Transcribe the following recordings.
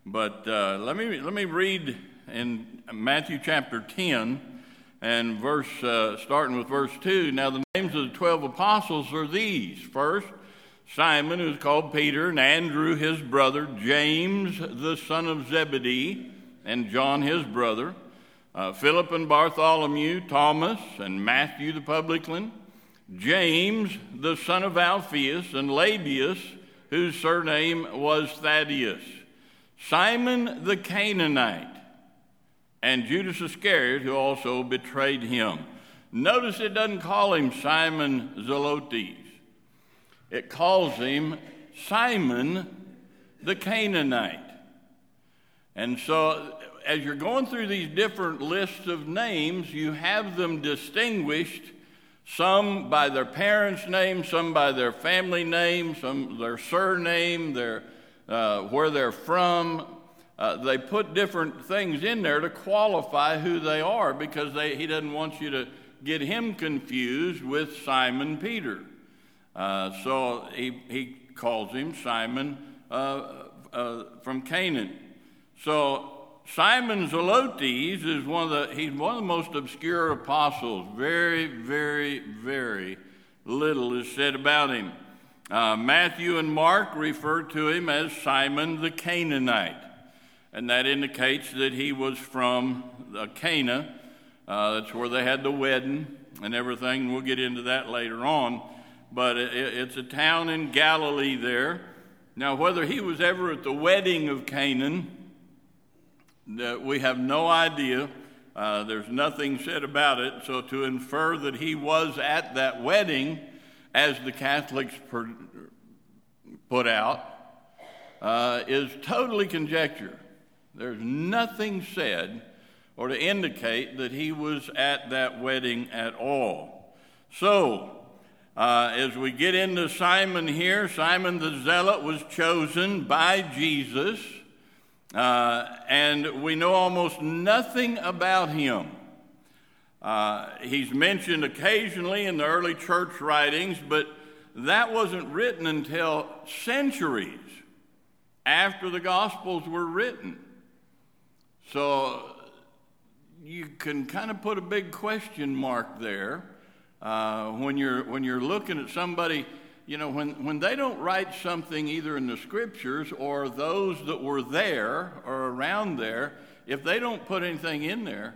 But let me read in Matthew chapter 10 and starting with verse 2. Now the names of the 12 apostles are these. First, Simon, who is called Peter, and Andrew his brother, James the son of Zebedee, and John his brother, Philip and Bartholomew, Thomas and Matthew the publican, James the son of Alphaeus, and Lebbaeus, whose surname was Thaddeus, Simon the Canaanite, and Judas Iscariot, who also betrayed him. Notice it doesn't call him Simon Zelotes. It calls him Simon the Canaanite. And so as you're going through these different lists of names, you have them distinguished, some by their parents' name, some by their family name, some their surname, where they're from. They put different things in there to qualify who they are, because he doesn't want you to get him confused with Simon Peter. So he calls him Simon from Canaan. So Simon Zelotes is he's one of the most obscure apostles. Very, very, very little is said about him. Matthew and Mark refer to him as Simon the Canaanite, and that indicates that he was from Cana. That's where they had the wedding and everything. We'll get into that later on. But it's a town in Galilee there. Now, whether he was ever at the wedding of Canaan, we have no idea. There's nothing said about it. So to infer that he was at that wedding, as the Catholics put out, is totally conjecture. There's nothing said or to indicate that he was at that wedding at all. So, as we get into Simon here, Simon the Zealot was chosen by Jesus, and we know almost nothing about him. He's mentioned occasionally in the early church writings, but that wasn't written until centuries after the Gospels were written. So you can kind of put a big question mark there when you're looking at somebody. You know, when they don't write something either in the Scriptures or those that were there or around there, if they don't put anything in there,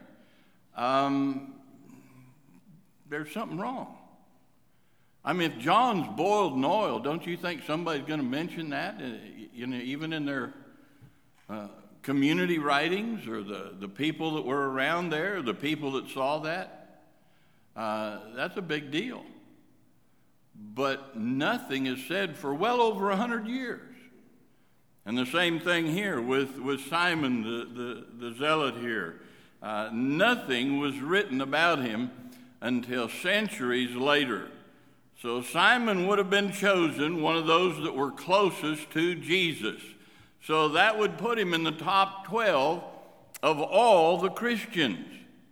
there's something wrong. I mean, if John's boiled in oil, don't you think somebody's going to mention that? You know, even in their community writings, or the people that were around there, or the people that saw that? That's a big deal. But nothing is said for well over 100 years. And the same thing here with Simon the Zealot here. Nothing was written about him until centuries later. So Simon would have been chosen, one of those that were closest to Jesus. So that would put him in the top 12 of all the Christians.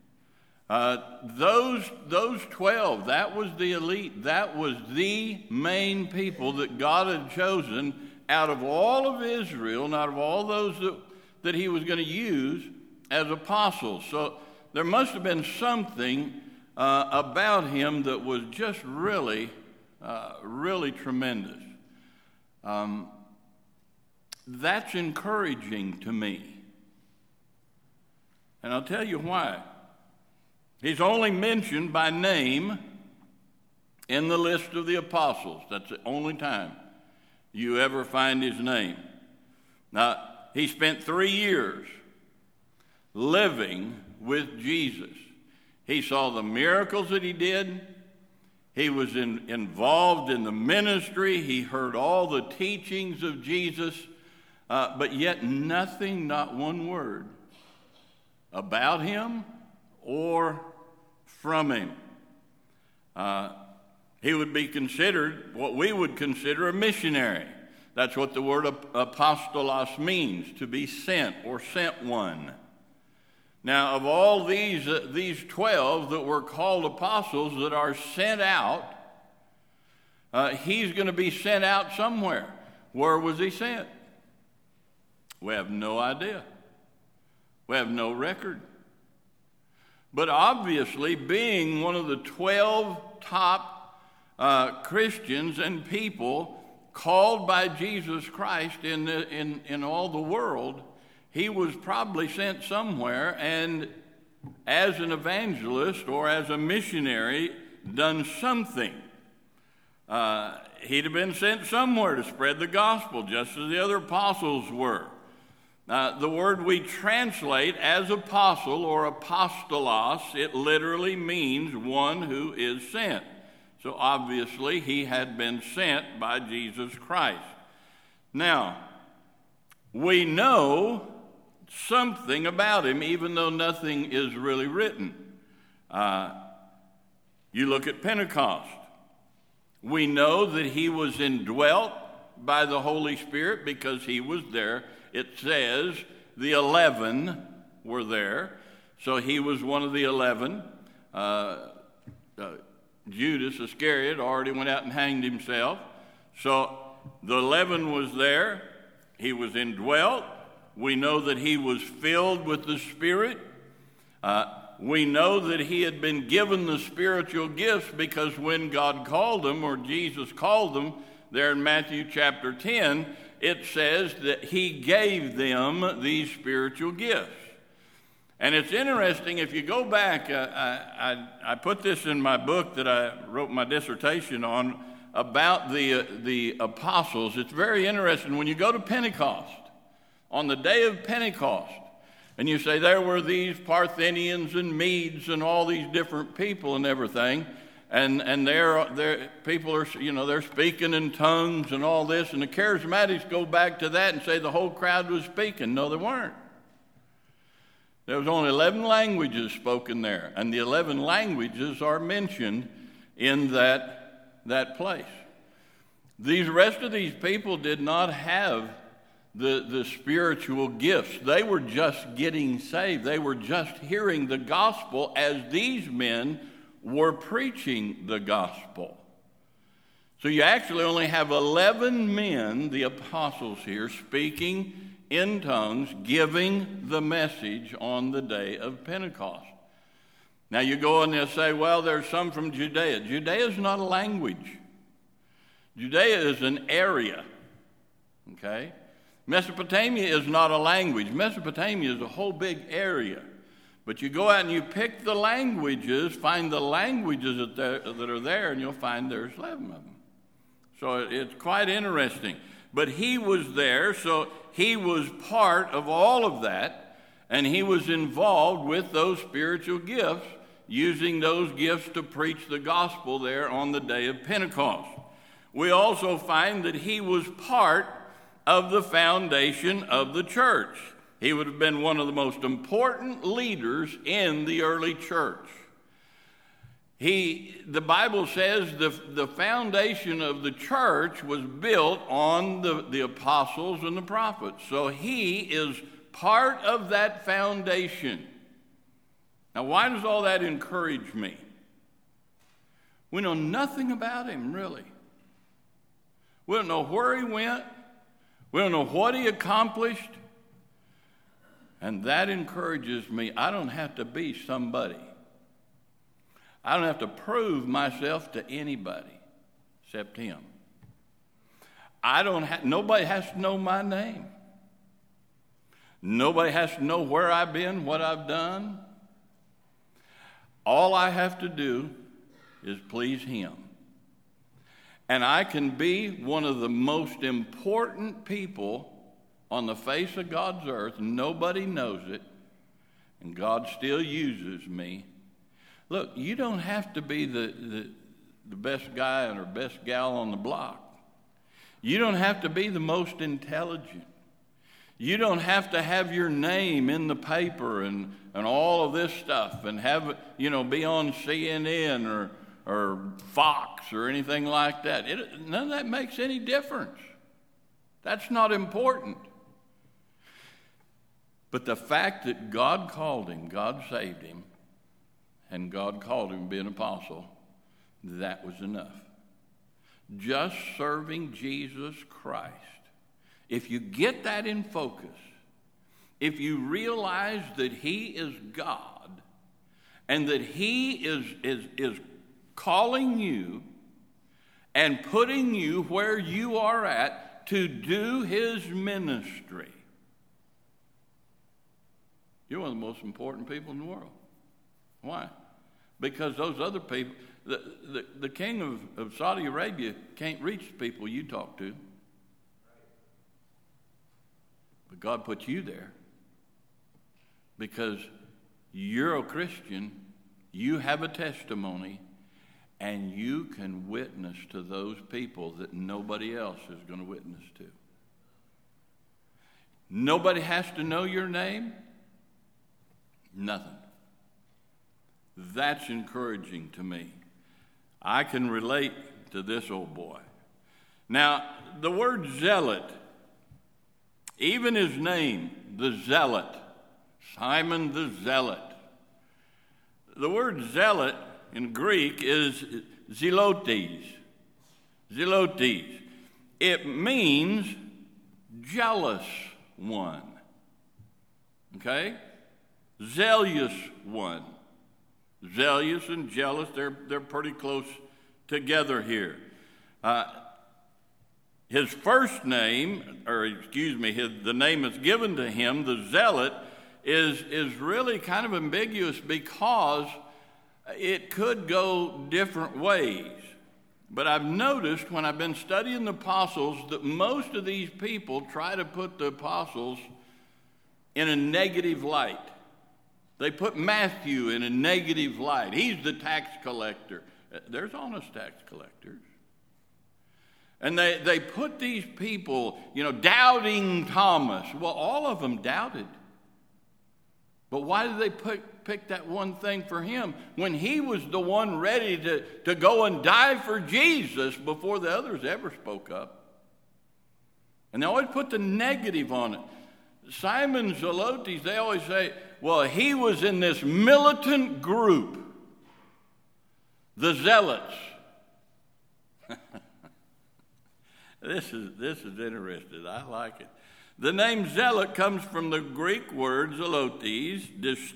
Those 12, that was the elite. That was the main people that God had chosen out of all of Israel and out of all those that he was going to use as apostles. So there must have been something about him that was just really, really tremendous. That's encouraging to me. And I'll tell you why. He's only mentioned by name in the list of the apostles. That's the only time you ever find his name. Now, he spent 3 years living with Jesus. He saw the miracles that he did. He was involved in the ministry. He heard all the teachings of Jesus, but yet nothing, not one word about him or from him. He would be considered what we would consider a missionary. That's what the word apostolos means, to be sent or sent one. Now, of all these 12 that were called apostles that are sent out, he's going to be sent out somewhere. Where was he sent? We have no idea. We have no record. But obviously, being one of the 12 top Christians and people called by Jesus Christ in all the world, he was probably sent somewhere and as an evangelist or as a missionary done something. He'd have been sent somewhere to spread the gospel, just as the other apostles were. The word we translate as apostle or apostolos, it literally means one who is sent. So obviously he had been sent by Jesus Christ. Now, we know something about him, even though nothing is really written. You look at Pentecost. We know that he was indwelt by the Holy Spirit because he was there. It says the 11 were there. So he was one of the 11. Judas Iscariot already went out and hanged himself. So the 11 was there. He was indwelt. We know that he was filled with the Spirit. We know that he had been given the spiritual gifts because when God called him, or Jesus called them, there in Matthew chapter 10, it says that he gave them these spiritual gifts. And it's interesting, if you go back, I put this in my book that I wrote my dissertation on about the apostles. It's very interesting. When you go to Pentecost, on the day of Pentecost, and you say there were these Parthians and Medes and all these different people and everything, and they're people are, they're speaking in tongues and all this, and the charismatics go back to that and say the whole crowd was speaking. No, they weren't. There was only 11 languages spoken there, and the 11 languages are mentioned in that place. These rest of these people did not have the spiritual gifts. They were just getting saved. They were just hearing the gospel as these men were preaching the gospel. So you actually only have 11 men, the apostles here, speaking in tongues, giving the message on the day of Pentecost. Now you go and they'll say, well, there's some from Judea. Judea is not a language. Judea is an area, okay? Mesopotamia is not a language. Mesopotamia is a whole big area. But you go out and you pick the languages, find the languages that are there, and you'll find there's 11 of them. So it's quite interesting. But he was there, so he was part of all of that, and he was involved with those spiritual gifts, using those gifts to preach the gospel there on the day of Pentecost. We also find that he was part of the foundation of the church. He would have been one of the most important leaders in the early church. The Bible says the foundation of the church was built on the apostles and the prophets. So he is part of that foundation. Now, why does all that encourage me? We know nothing about him, really. We don't know where he went. We don't know what he accomplished. And that encourages me. I don't have to be somebody. I don't have to prove myself to anybody except him. Nobody has to know my name. Nobody has to know where I've been, what I've done. All I have to do is please him. And I can be one of the most important people on the face of God's earth. Nobody knows it, and God still uses me. Look, you don't have to be the best guy or best gal on the block. You don't have to be the most intelligent. You don't have to have your name in the paper and all of this stuff and have, be on CNN or Fox or anything like that. None of that makes any difference. That's not important. But the fact that God called him, God saved him, and God called him to be an apostle, that was enough. Just serving Jesus Christ. If you get that in focus, if you realize that he is God and that he is calling you and putting you where you are at to do his ministry, you're one of the most important people in the world. Why? Because those other people, the king of Saudi Arabia can't reach the people you talk to. But God put you there because you're a Christian, you have a testimony, and you can witness to those people that nobody else is going to witness to. Nobody has to know your name. Nothing. That's encouraging to me. I can relate to this old boy. Now, the word zealot, even his name, the zealot, Simon the Zealot. The word zealot in Greek is zelotes. Zelotes. It means jealous one. Okay? Zealous one. Zealous and jealous, they're pretty close together here. His first name, the name that's given to him, the zealot, is really kind of ambiguous because it could go different ways. But I've noticed when I've been studying the apostles that most of these people try to put the apostles in a negative light. They put Matthew in a negative light. He's the tax collector. There's honest tax collectors. And they put these people, doubting Thomas. Well, all of them doubted. But why did they pick that one thing for him when he was the one ready to go and die for Jesus before the others ever spoke up? And they always put the negative on it. Simon Zelotes, they always say, well, he was in this militant group, the Zealots. This is interesting. I like it. The name zealot comes from the Greek word zelotes,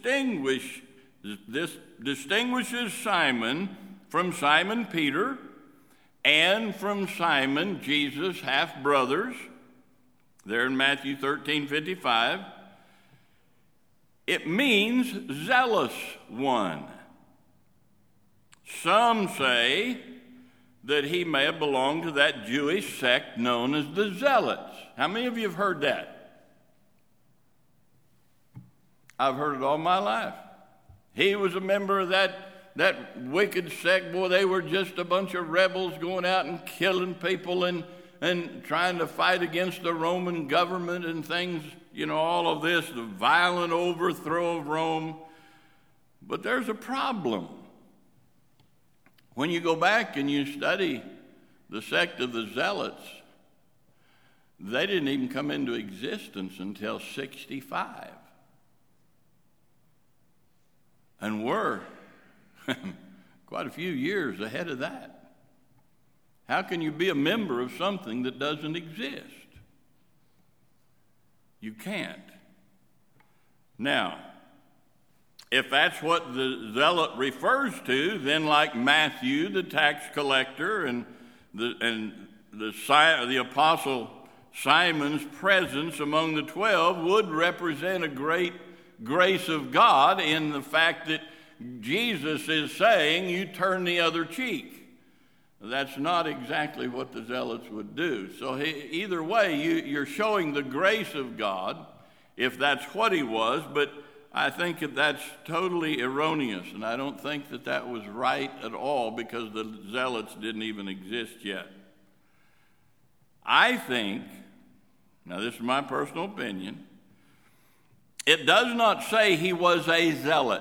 distinguishes Simon from Simon Peter and from Simon, Jesus' half-brothers. There in Matthew 13:55. It means zealous one. Some say that he may have belonged to that Jewish sect known as the Zealots. How many of you have heard that? I've heard it all my life. He was a member of that wicked sect. Boy, they were just a bunch of rebels going out and killing people and trying to fight against the Roman government and things, all of this, the violent overthrow of Rome. But there's a problem. When you go back and you study the sect of the Zealots, they didn't even come into existence until 65. And we're quite a few years ahead of that. How can you be a member of something that doesn't exist? You can't. Now, if that's what the zealot refers to, then like Matthew, the tax collector, and the apostle Simon's presence among the 12 would represent a great grace of God in the fact that Jesus is saying, you turn the other cheek. That's not exactly what the zealots would do. So either way, you're showing the grace of God, if that's what he was, but I think that that's totally erroneous, and I don't think that was right at all because the zealots didn't even exist yet. I think, now this is my personal opinion, it does not say he was a zealot.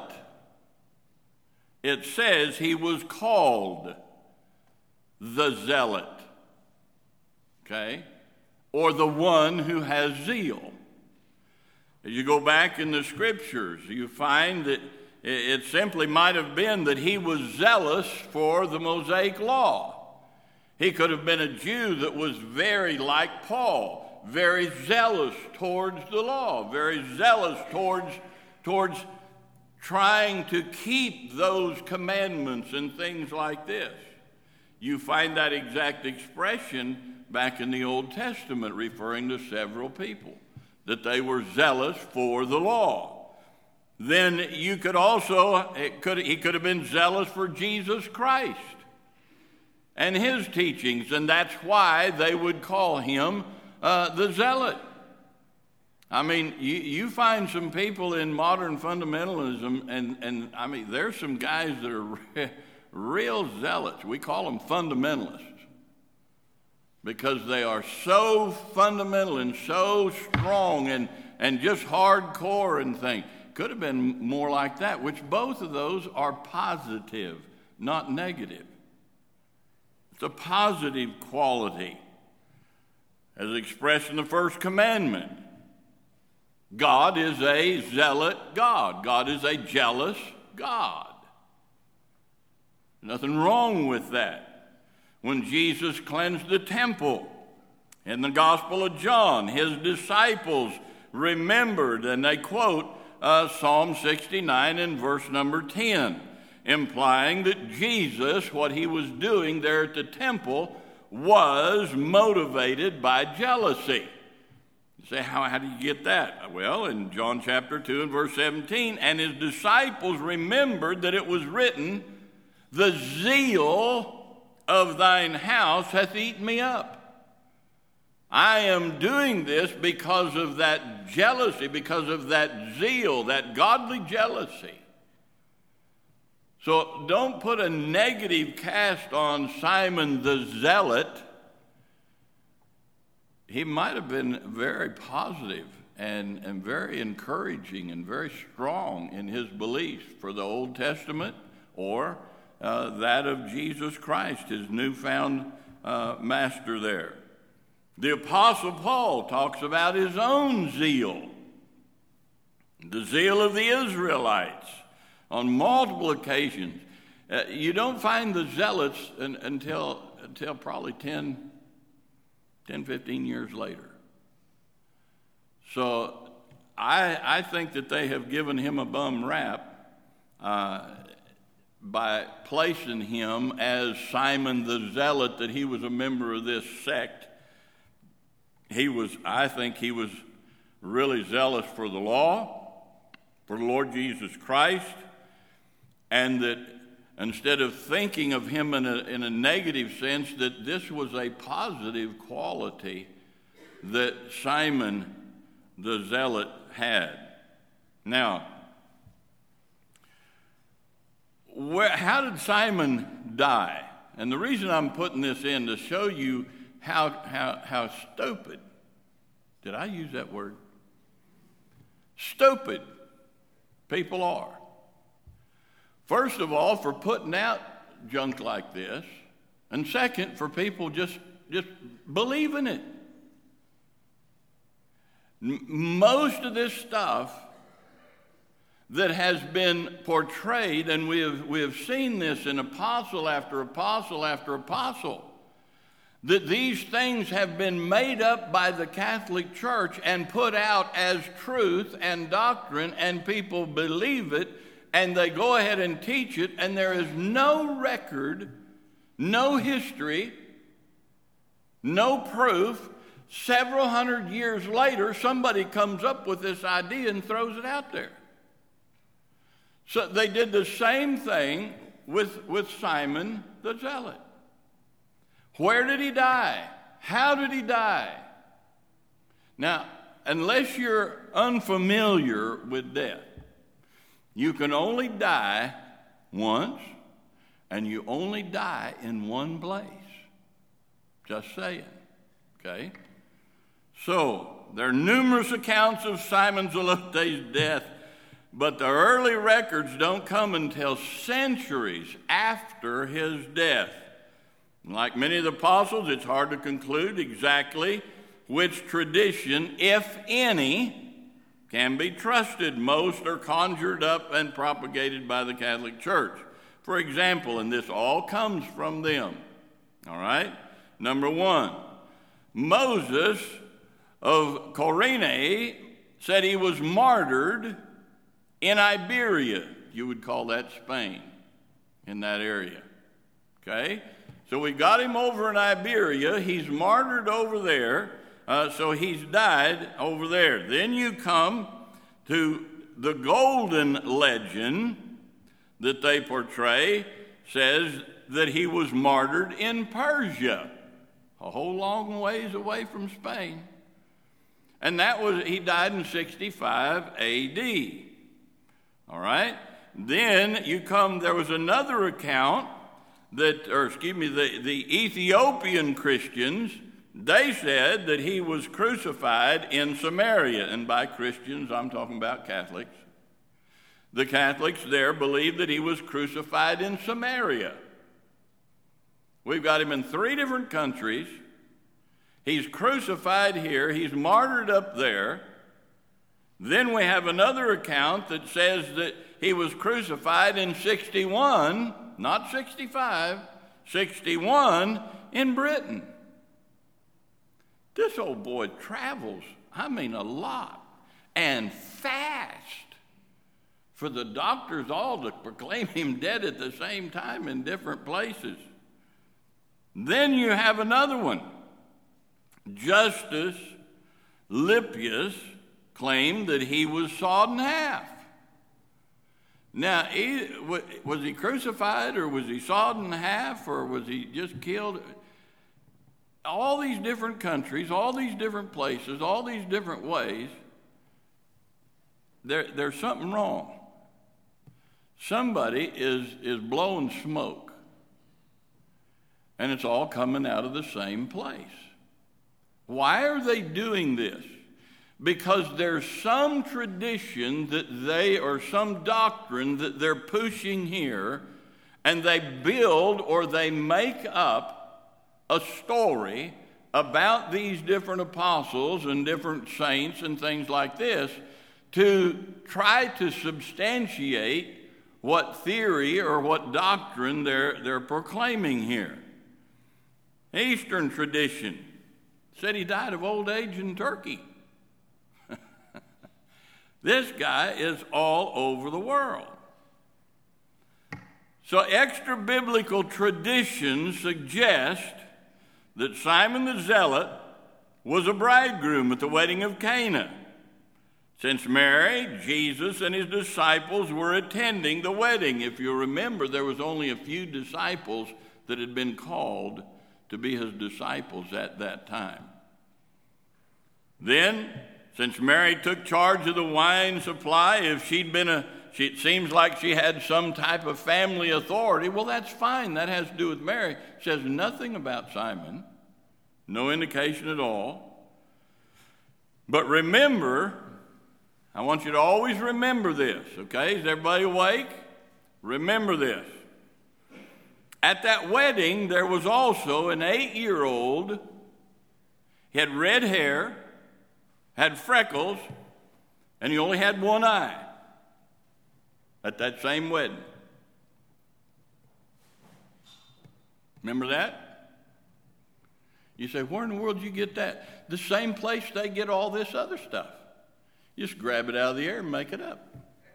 It says he was called the zealot, okay? Or the one who has zeal. As you go back in the scriptures, you find that it simply might have been that he was zealous for the Mosaic law. He could have been a Jew that was very like Paul, very zealous towards the law, very zealous towards trying to keep those commandments and things like this. You find that exact expression back in the Old Testament referring to several people, that they were zealous for the law. Then you could also, he could have been zealous for Jesus Christ and his teachings, and that's why they would call him the zealot. I mean, you find some people in modern fundamentalism, and I mean, there's some guys that are real zealots. We call them fundamentalists because they are so fundamental and so strong and just hardcore and things. Could have been more like that, which both of those are positive, not negative. It's a positive quality as expressed in the first commandment. God is a zealot God. God is a jealous God. Nothing wrong with that. When Jesus cleansed the temple in the Gospel of John, his disciples remembered, and they quote Psalm 69 in verse number 10, implying that Jesus, what he was doing there at the temple, was motivated by jealousy. You say, how do you get that? Well, in John chapter 2 and verse 17, and his disciples remembered that it was written, the zeal of thine house hath eaten me up. I am doing this because of that jealousy, because of that zeal, that godly jealousy. So don't put a negative cast on Simon the Zealot. He might have been very positive and very encouraging and very strong in his beliefs for the Old Testament or that of Jesus Christ, his newfound master there. The Apostle Paul talks about his own zeal, the zeal of the Israelites on multiple occasions. You don't find the zealots until probably 10, 15 years later. So I think that they have given him a bum rap by placing him as Simon the Zealot, that he was a member of this sect. I think he was really zealous for the law, for the Lord Jesus Christ, and that instead of thinking of him in a negative sense, that this was a positive quality that Simon the Zealot had. Now, how did Simon die? And the reason I'm putting this in to show you how stupid, did I use that word? Stupid people are. First of all, for putting out junk like this, and second, for people just believing it. Most of this stuff that has been portrayed, and we have seen this in apostle after apostle after apostle, that these things have been made up by the Catholic Church and put out as truth and doctrine, and people believe it, and they go ahead and teach it, and there is no record, no history, no proof. Several hundred years later, somebody comes up with this idea and throws it out there. So they did the same thing with Simon the Zealot. Where did he die? How did he die? Now, unless you're unfamiliar with death, you can only die once, and you only die in one place. Just saying, okay? So, there are numerous accounts of Simon Zelotes' death, but the early records don't come until centuries after his death. Like many of the apostles, it's hard to conclude exactly which tradition, if any, can be trusted. Most are conjured up and propagated by the Catholic Church. For example, and this all comes from them, all right? Number one, Moses of Cyrene said he was martyred in Iberia. You would call that Spain, in that area. Okay? So we got him over in Iberia. He's martyred over there. So he's died over there. Then you come to the golden legend that they portray, says that he was martyred in Persia, a whole long ways away from Spain. And he died in 65 AD. All right? Then there was another account the Ethiopian Christians, they said that he was crucified in Samaria. And by Christians, I'm talking about Catholics. The Catholics there believed that he was crucified in Samaria. We've got him in 3 different countries. He's crucified here. He's martyred up there. Then we have another account that says that he was crucified in 61, not 65, 61 in Britain. This old boy travels, a lot, and fast, for the doctors all to proclaim him dead at the same time in different places. Then you have another one. Justus Lippius claimed that he was sawed in half. Now, was he crucified, or was he sawed in half, or was he just killed? All these different countries, all these different places, all these different ways, there's something wrong. Somebody is blowing smoke, and it's all coming out of the same place. Why are they doing this? Because there's some tradition or some doctrine that they're pushing here, and they build or they make up a story about these different apostles and different saints and things like this to try to substantiate what theory or what doctrine they're proclaiming here. Eastern tradition said he died of old age in Turkey. This guy is all over the world. So extra-biblical traditions suggest that Simon the Zealot was a bridegroom at the wedding of Cana, since Mary, Jesus, and his disciples were attending the wedding. If you remember, there was only a few disciples that had been called to be his disciples at that time. Then, since Mary took charge of the wine supply, if it seems like she had some type of family authority, well, that's fine. That has to do with Mary. It says nothing about Simon. No indication at all. But remember, I want you to always remember this, okay? Is everybody awake? Remember this. At that wedding, there was also an 8-year-old. He had red hair, had freckles, and he only had one eye at that same wedding. Remember that? You say, where in the world did you get that? The same place they get all this other stuff. Just grab it out of the air and make it up.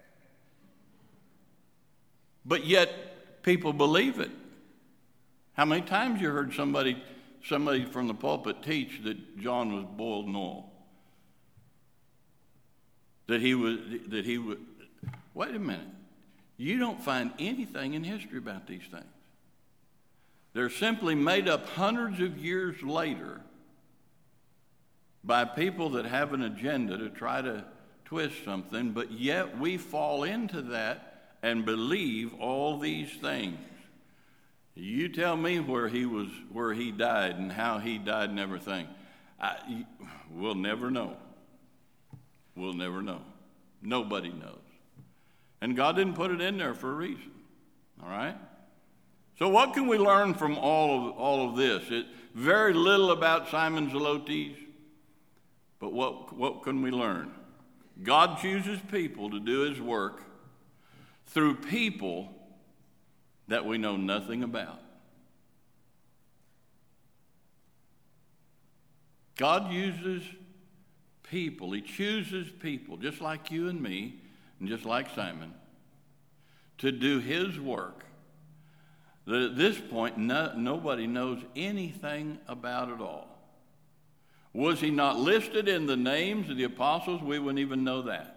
But yet, people believe it. How many times you heard somebody from the pulpit teach that John was boiled in oil? That he would, wait a minute. You don't find anything in history about these things. They're simply made up hundreds of years later by people that have an agenda to try to twist something, but yet we fall into that and believe all these things. You tell me where he died and how he died and everything. We'll never know. We'll never know. Nobody knows. And God didn't put it in there for a reason. All right? So what can we learn from all of this? Very little about Simon Zelotes, but what can we learn? God chooses people to do his work through people that we know nothing about. God uses people, he chooses people, just like you and me, and just like Simon, to do his work that at this point nobody knows anything about at all. Was he not listed in the names of the apostles? We wouldn't even know that.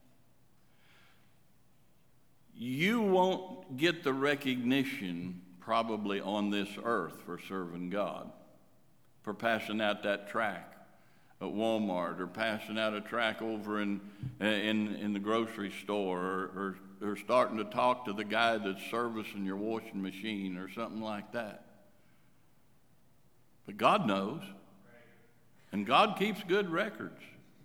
You won't get the recognition probably on this earth for serving God, for passing out that tract at Walmart, or passing out a tract over in the grocery store, or starting to talk to the guy that's servicing your washing machine or something like that. But God knows, and God keeps good records.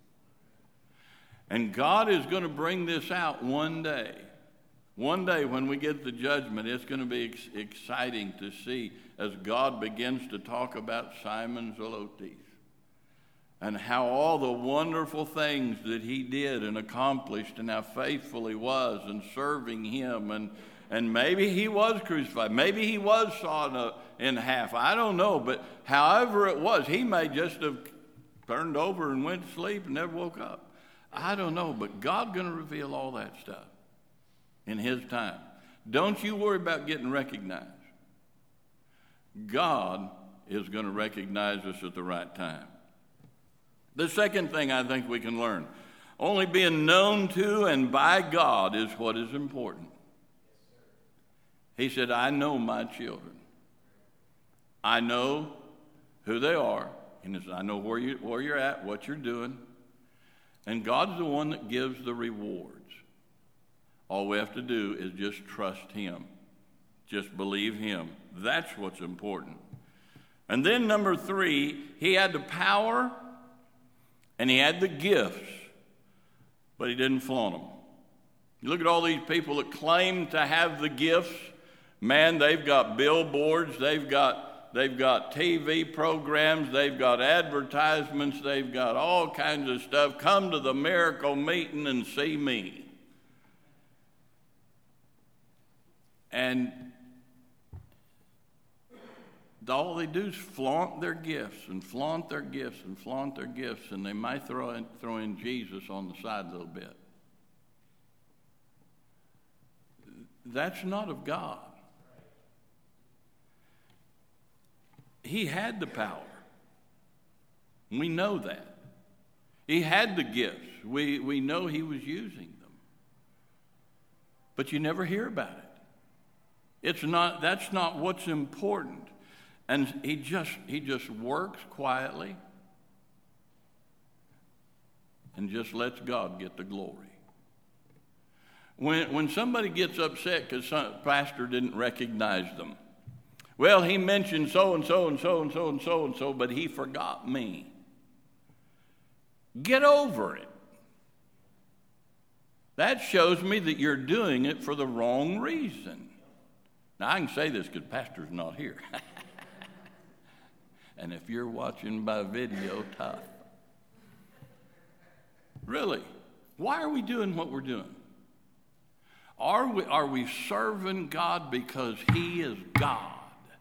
And God is going to bring this out one day. One day when we get the judgment, it's going to be exciting to see as God begins to talk about Simon Zelotes and how all the wonderful things that he did and accomplished, and how faithful he was in serving him. And maybe he was crucified. Maybe he was sawn in half. I don't know. But however it was, he may just have turned over and went to sleep and never woke up. I don't know. But God's going to reveal all that stuff in his time. Don't you worry about getting recognized. God is going to recognize us at the right time. The second thing I think we can learn, only being known to and by God is what is important. He said, I know my children. I know who they are. And I know where you're at, what you're doing. And God's the one that gives the rewards. All we have to do is just trust him. Just believe him. That's what's important. And then number 3, he had the power and he had the gifts, but he didn't flaunt them. You look at all these people that claim to have the gifts. Man, they've got billboards, they've got TV programs, they've got advertisements, they've got all kinds of stuff. Come to the miracle meeting and see me. And all they do is flaunt their gifts and flaunt their gifts and flaunt their gifts, and they might throw in Jesus on the side a little bit. That's not of God. He had the power. We know that. He had the gifts. We know he was using them. But you never hear about it. That's not what's important. And he just works quietly and just lets God get the glory. When somebody gets upset because some pastor didn't recognize them, well, he mentioned so and so and so and so and so and so, but he forgot me. Get over it. That shows me that you're doing it for the wrong reason. Now, I can say this because pastor's not here. And if you're watching by video, tough. Really, why are we doing what we're doing? Are we serving God because he is God?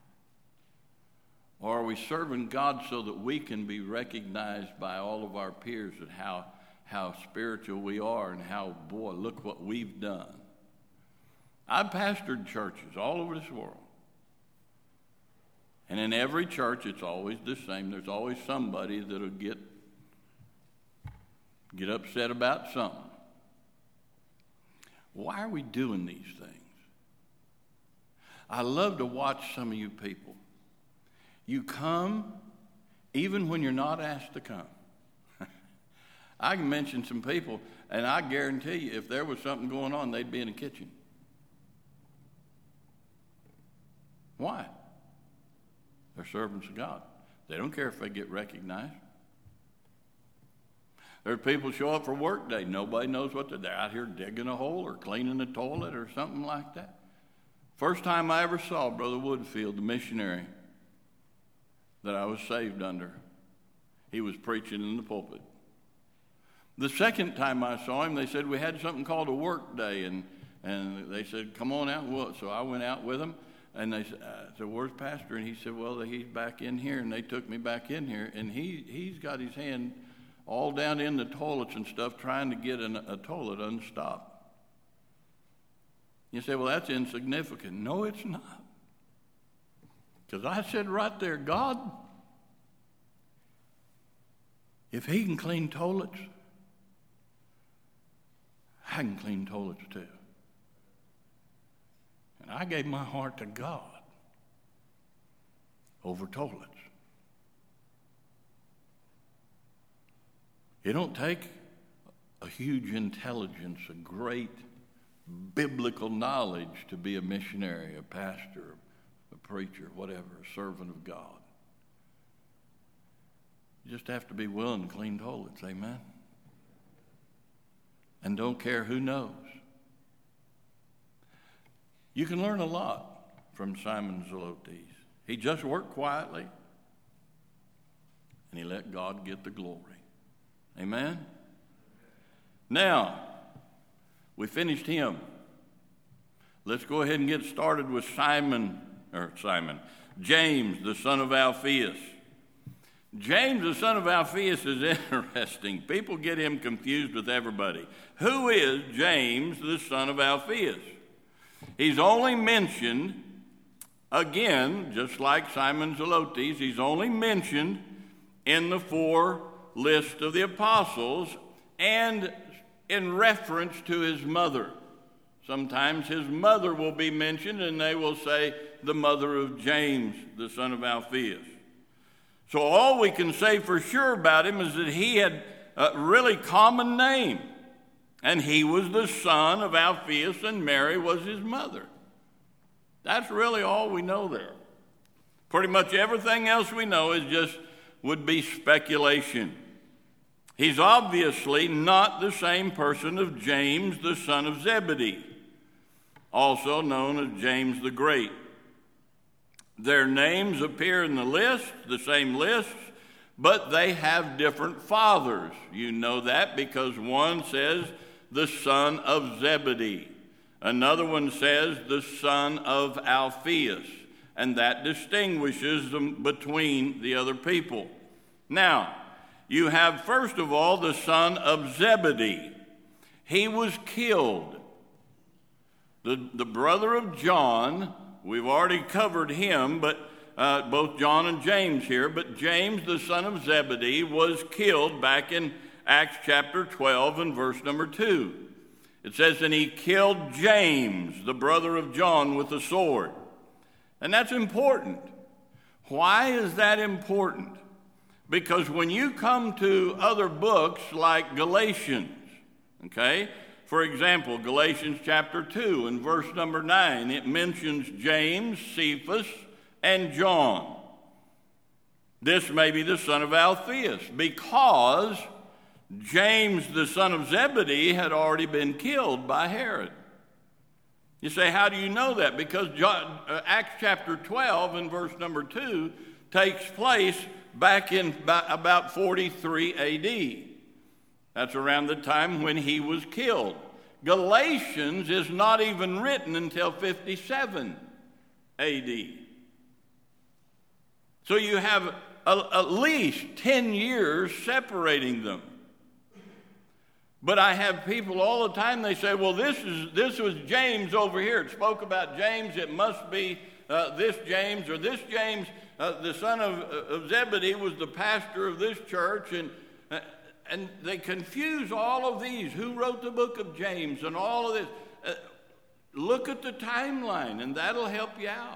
Or are we serving God so that we can be recognized by all of our peers at how spiritual we are and how, boy, look what we've done? I've pastored churches all over this world. And in every church, it's always the same. There's always somebody that'll get upset about something. Why are we doing these things? I love to watch some of you people. You come even when you're not asked to come. I can mention some people, and I guarantee you, if there was something going on, they'd be in the kitchen. Why? They're servants of God. They don't care if they get recognized. There's people show up for work day. Nobody knows what they're out here digging a hole or cleaning a toilet or something like that. First time I ever saw Brother Woodfield, the missionary that I was saved under, he was preaching in the pulpit. The second time I saw him, they said we had something called a work day, and they said, come on out. Well, so I went out with them. And they said, where's Pastor? And he said, well, he's back in here. And they took me back in here. And he's got his hand all down in the toilets and stuff trying to get a toilet unstopped. You say, well, that's insignificant. No, it's not. Because I said right there, God, if he can clean toilets, I can clean toilets too. And I gave my heart to God over toilets. It don't take a huge intelligence, a great biblical knowledge to be a missionary, a pastor, a preacher, whatever, a servant of God. You just have to be willing to clean toilets, amen? And don't care who knows. You can learn a lot from Simon Zelotes. He just worked quietly, and he let God get the glory. Amen? Now, we finished him. Let's go ahead and get started with James, the son of Alphaeus. James, the son of Alphaeus, is interesting. People get him confused with everybody. Who is James, the son of Alphaeus? He's only mentioned, again, just like Simon Zelotes, he's only mentioned in the 4 list of the apostles and in reference to his mother. Sometimes his mother will be mentioned, and they will say the mother of James, the son of Alphaeus. So all we can say for sure about him is that he had a really common name, and he was the son of Alphaeus, and Mary was his mother. That's really all we know there. Pretty much everything else we know would be speculation. He's obviously not the same person of James, the son of Zebedee, also known as James the Great. Their names appear in the list, the same lists, but they have different fathers. You know that because one says the son of Zebedee. Another one says the son of Alphaeus, and that distinguishes them between the other people. Now, you have, first of all, the son of Zebedee. He was killed. The brother of John, we've already covered him, but both John and James here, but James, the son of Zebedee, was killed back in Acts chapter 12 and verse number 2. It says, and he killed James, the brother of John, with a sword. And that's important. Why is that important? Because when you come to other books like Galatians, okay, for example, Galatians chapter 2 and verse number 9, it mentions James, Cephas, and John. This may be the son of Alphaeus because James, the son of Zebedee, had already been killed by Herod. You say, how do you know that? Because Acts chapter 12 and verse number 2 takes place back in about 43 A.D. That's around the time when he was killed. Galatians is not even written until 57 A.D. So you have at least 10 years separating them. But I have people all the time, they say, well, this was James over here. It spoke about James. It must be this James, or this James, the son of Zebedee, was the pastor of this church. And they confuse all of these. Who wrote the book of James and all of this? Look at the timeline, and that'll help you out.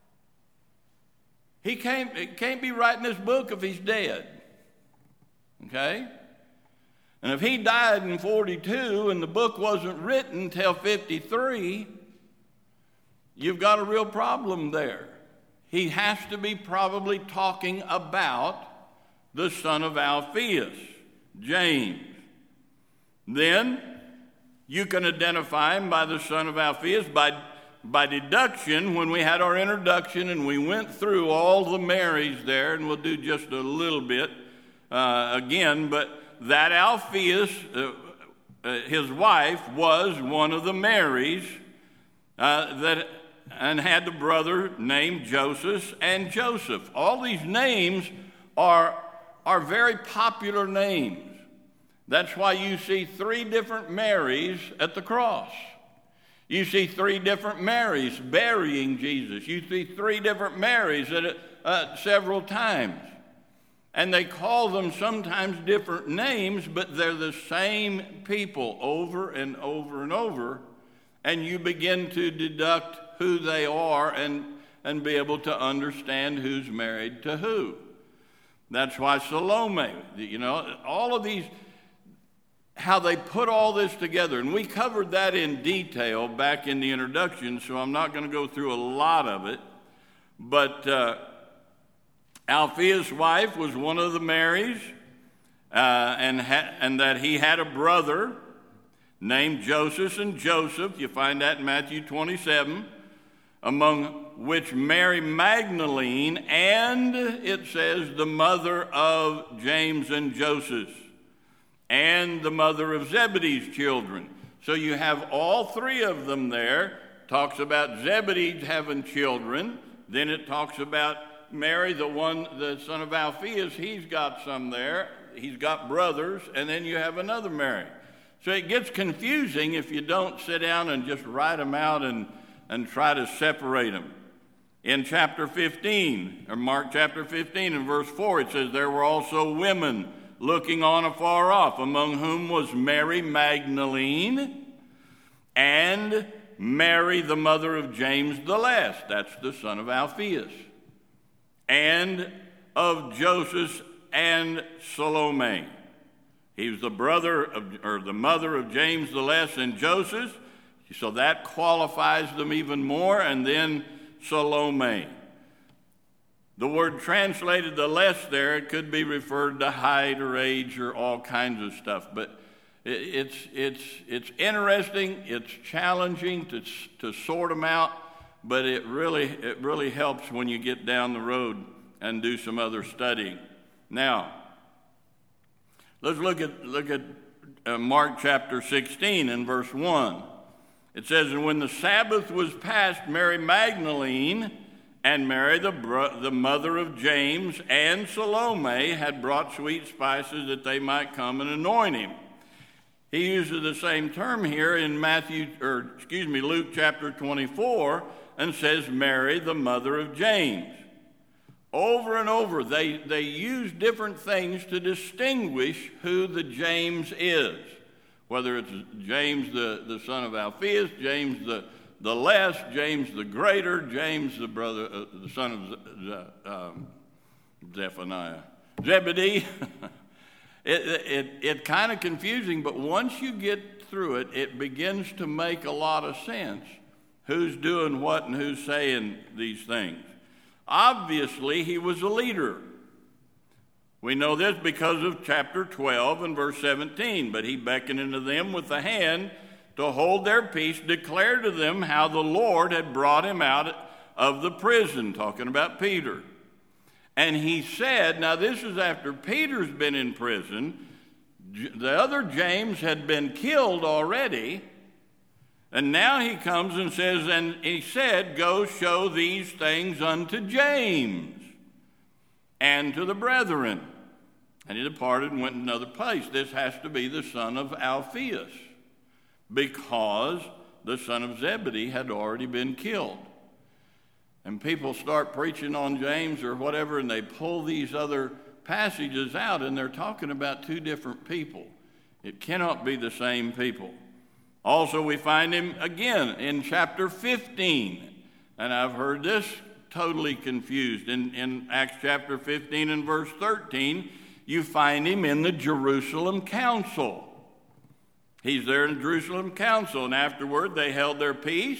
He can't be writing this book if he's dead. Okay? And if he died in 42 and the book wasn't written till 53, you've got a real problem there. He has to be probably talking about the son of Alphaeus, James. Then you can identify him by the son of Alphaeus by deduction. When we had our introduction and we went through all the Marys there, and we'll do just a little bit again, but that Alphaeus, his wife, was one of the Marys and had the brother named Joseph and Joseph. All these names are very popular names. That's why you see 3 different Marys at the cross. You see 3 different Marys burying Jesus. You see 3 different Marys at several times. And they call them sometimes different names, but they're the same people over and over and over. And you begin to deduct who they are and be able to understand who's married to who. That's why Salome, all of these, how they put all this together. And we covered that in detail back in the introduction, so I'm not going to go through a lot of it. But Alphaeus' wife was one of the Marys, and that he had a brother named Joseph and Joseph. You find that in Matthew 27, among which Mary Magdalene, and it says the mother of James and Joseph, and the mother of Zebedee's children. So you have all 3 of them there. Talks about Zebedee having children. Then it talks about Mary, the son of Alphaeus. He's got some there. He's got brothers. And then you have another Mary. So it gets confusing if you don't sit down and just write them out and try to separate them. In chapter 15, or Mark chapter 15 and verse 4, it says, there were also women looking on afar off, among whom was Mary Magdalene and Mary, the mother of James the Less, that's the son of Alphaeus, and of Joseph and Salome. He was the brother of, or the mother of James the Less and Joseph, so that qualifies them even more, and then Salome. The word translated the less there, it could be referred to height or age or all kinds of stuff. But it's interesting, it's challenging to sort them out, but it really helps when you get down the road and do some other studying. Now, let's look at Mark chapter 16 and verse 1. It says, and when the Sabbath was past, Mary Magdalene and Mary, the mother of James, and Salome had brought sweet spices that they might come and anoint him. He uses the same term here in Luke chapter 24, and says Mary, the mother of James. Over and over, they use different things to distinguish who the James is. Whether it's James the son of Alphaeus, James the less, James the greater, James the brother, the son of Zephaniah, Zebedee. It's kind of confusing, but once you get through it, it begins to make a lot of sense. Who's doing what and who's saying these things. Obviously, he was a leader. We know this because of chapter 12 and verse 17. But he beckoned unto them with the hand to hold their peace, declared to them how the Lord had brought him out of the prison, talking about Peter. And he said, now this is after Peter's been in prison, the other James had been killed already, and now he comes and says, and he said, go show these things unto James and to the brethren. And he departed and went to another place. This has to be the son of Alphaeus, because the son of Zebedee had already been killed. And people start preaching on James or whatever, and they pull these other passages out, and they're talking about 2 different people. It cannot be the same people. Also, we find him again in chapter 15. And I've heard this totally confused. In Acts chapter 15 and verse 13, you find him in the Jerusalem council. He's there in the Jerusalem council, and afterward they held their peace.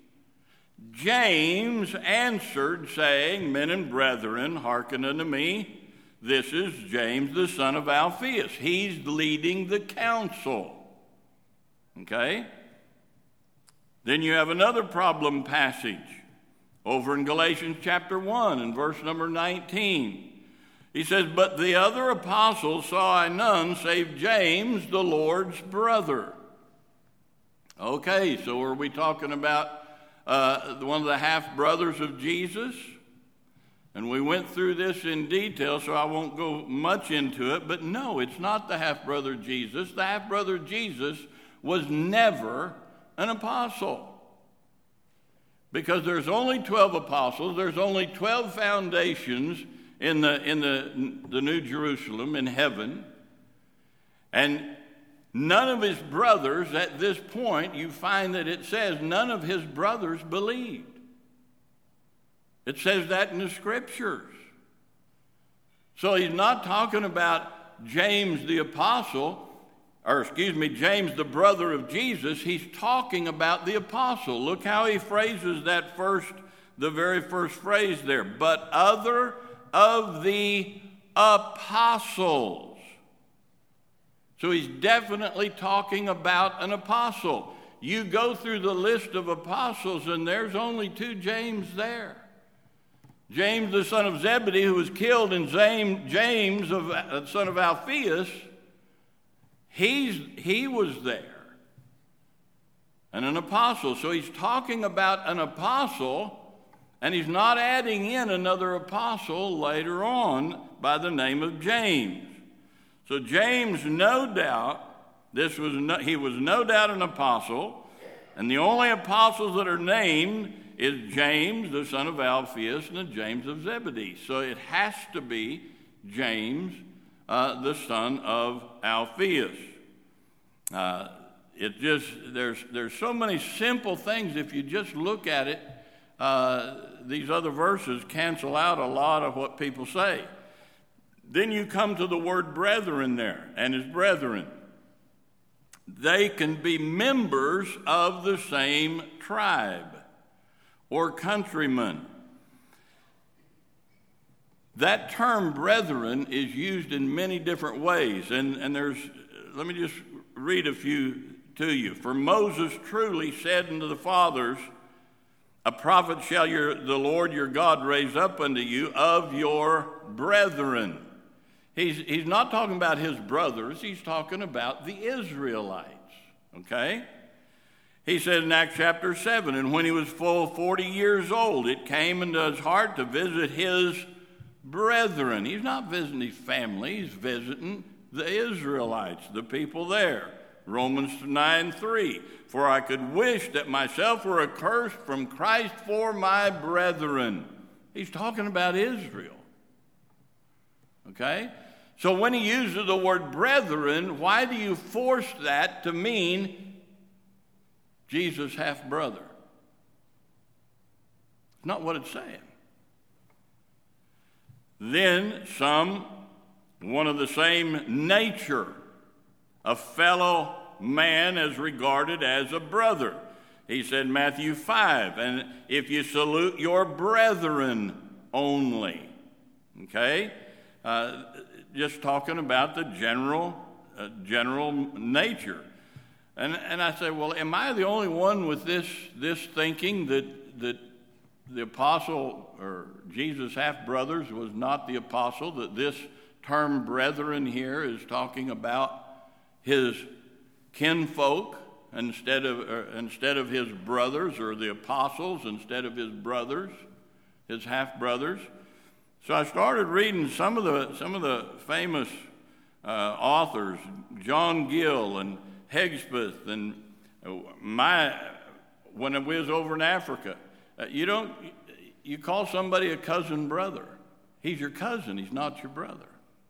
James answered, saying, men and brethren, hearken unto me. This is James, the son of Alphaeus. He's leading the council. Okay? Then you have another problem passage over in Galatians chapter 1 and verse number 19. He says, but the other apostles saw I none save James, the Lord's brother. Okay, so are we talking about one of the half-brothers of Jesus? And we went through this in detail, so I won't go much into it. But no, it's not the half-brother Jesus. The half-brother Jesus was never an apostle. Because there's only 12 apostles. There's only 12 foundations in the New Jerusalem in heaven. And none of his brothers, at this point, you find that it says none of his brothers believed. It says that in the scriptures. So he's not talking about James the apostle, James the brother of Jesus. He's talking about the apostle. Look how he phrases the very first phrase there. But other of the apostles. So he's definitely talking about an apostle. You go through the list of apostles and there's only 2 James there. James, the son of Zebedee, who was killed, and James, son of Alphaeus, he was there. And an apostle. So he's talking about an apostle, and he's not adding in another apostle later on by the name of James. So James, no doubt, he was no doubt an apostle, and the only apostles that are named is James, the son of Alphaeus, and the James of Zebedee. So it has to be James, the son of Alphaeus. There's so many simple things. If you just look at it, these other verses cancel out a lot of what people say. Then you come to the word brethren there, and his brethren. They can be members of the same tribe or countrymen. That term brethren is used in many different ways, and let me just read a few to you. For Moses truly said unto the fathers, a prophet shall the Lord your God raise up unto you of your brethren. He's not talking about his brothers, he's talking about the Israelites, okay? He said in Acts chapter 7, and when he was full 40 years old, it came into his heart to visit his brethren. He's not visiting his family, he's visiting the Israelites, the people there. Romans 9:3, for I could wish that myself were accursed from Christ for my brethren. He's talking about Israel. Okay? So when he uses the word brethren, why do you force that to mean Jesus' half-brother? It's not what it's saying. Then one of the same nature, a fellow man is regarded as a brother. He said, Matthew 5, and if you salute your brethren only. Okay? Just talking about the general nature. And I say, well, am I the only one with this thinking that the apostle or Jesus' half-brothers was not the apostle, that this term brethren here is talking about his kinfolk instead of his brothers, or the apostles instead of his brothers, his half-brothers? So I started reading some of the famous authors, John Gill and Hegspeth, and when we was over in Africa, you call somebody a cousin brother. He's your cousin. He's not your brother.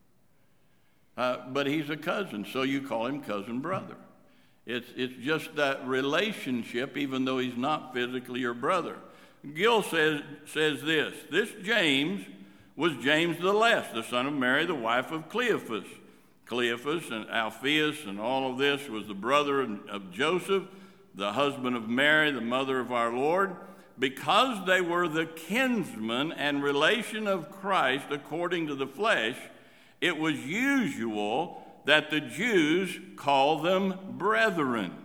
But he's a cousin, so you call him cousin brother. It's just that relationship, even though he's not physically your brother. Gill says this James was James the Less, the son of Mary, the wife of Cleophas. Cleophas and Alphaeus and all of this was the brother of Joseph, the husband of Mary, the mother of our Lord. Because they were the kinsman and relation of Christ according to the flesh, it was usual that the Jews call them brethren.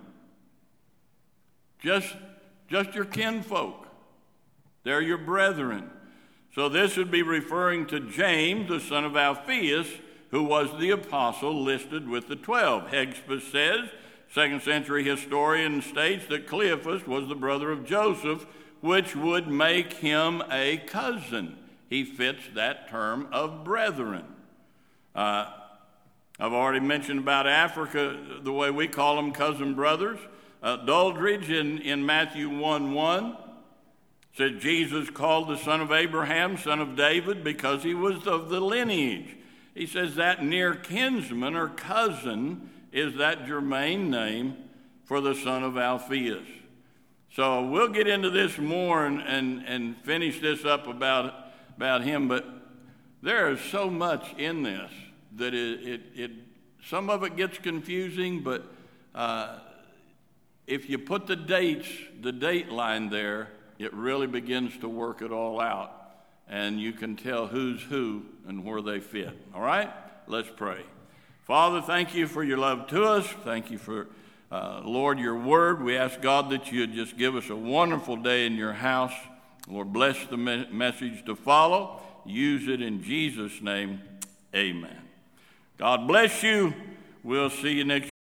Just your kinfolk. They're your brethren. So this would be referring to James, the son of Alphaeus, who was the apostle listed with the 12. Hegspeth says, 2nd century historian states that Cleophas was the brother of Joseph, which would make him a cousin. he fits that term of brethren. I've already mentioned about Africa, the way we call them cousin brothers. Doldridge in Matthew 1:1 said Jesus called the son of Abraham, son of David, because he was of the lineage. He says that near kinsman or cousin is that germane name for the son of Alphaeus. So we'll get into this more and finish this up about him, but there is so much in this that it some of it gets confusing, but if you put the date line there, it really begins to work it all out, and you can tell who's who and where they fit. All right? Let's pray. Father, thank you for your love to us. Thank you for, Lord, your word. We ask, God, that you'd just give us a wonderful day in your house. Lord, bless the message to follow. Use it in Jesus' name. Amen. God bless you. We'll see you next